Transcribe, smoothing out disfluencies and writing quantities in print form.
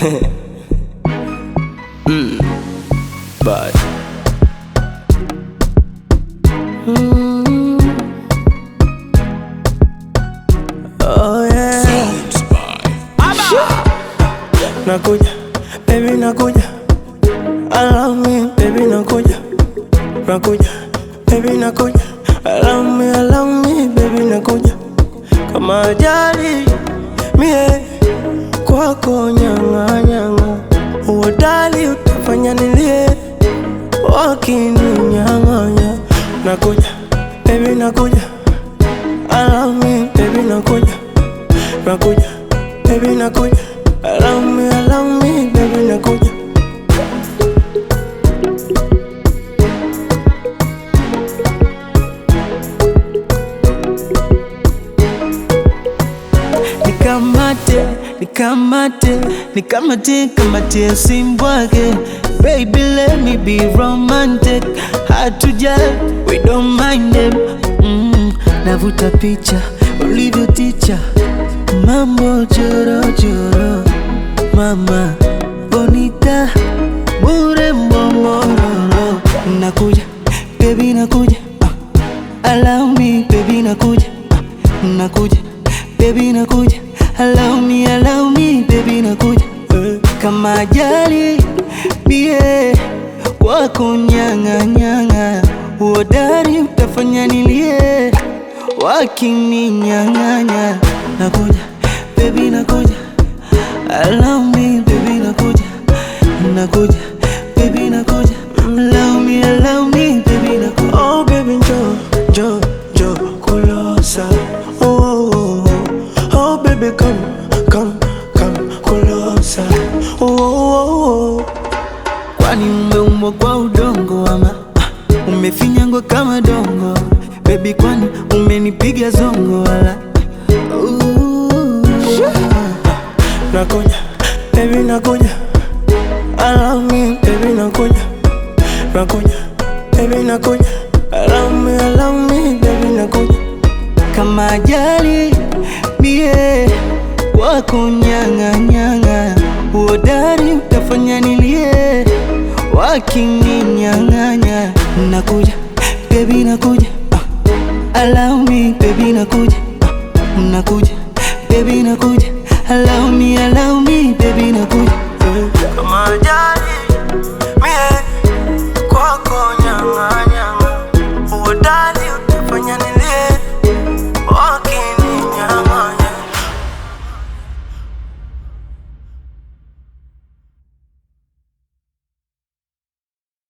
But oh yeah. Nakuja, baby nakuja. Allow me, baby nakuja. Nakuja, baby nakuja. Allow me, baby nakuja. Kama ajali mie kwako nyanga nyanga, uodali utafanya nilie wakininyang'anya. Nakuja, baby nakuja. Allow me, baby nakuja. Nakuja, baby nakuja. Allow me, baby nakuja. Nikamate simbwake. Baby let me be romantic. Hard to judge, we don't mind them. Navuta picha, ulivyo ticha. Mambo choro choro. Mama, bonita, murembo mororo. Nakuja, baby nakuja. Allow me, baby nakuja. Nakuja, baby nakuja. Allow me, baby nakuja. Kama ajali mie wako nyanga nyanga, uodari utafanya nilie wakininyang'anya. Nakuja, baby nakuja. Allow me, baby nakuja. Nakuja, baby nakuja. Allow me, baby nakuja. Oh baby jo kulosa. Oh baby come kulosa. Kwani umeumbwa kwa udongo ama umefinyangwa kama dongo? Baby kwani umenipiga zongo wala? Nakuja, baby nakuja. Allow me, baby nakuja. Nakuja, baby nakuja. Allow me, baby nakuja. Kama ajali mie wako nyanga nyanga, uodari utafanya nilie wakininyang'anya. Nakuja, baby nakuja. Allow me, baby nakuja. Nakuja, baby nakuja. Allow me, baby nakuja.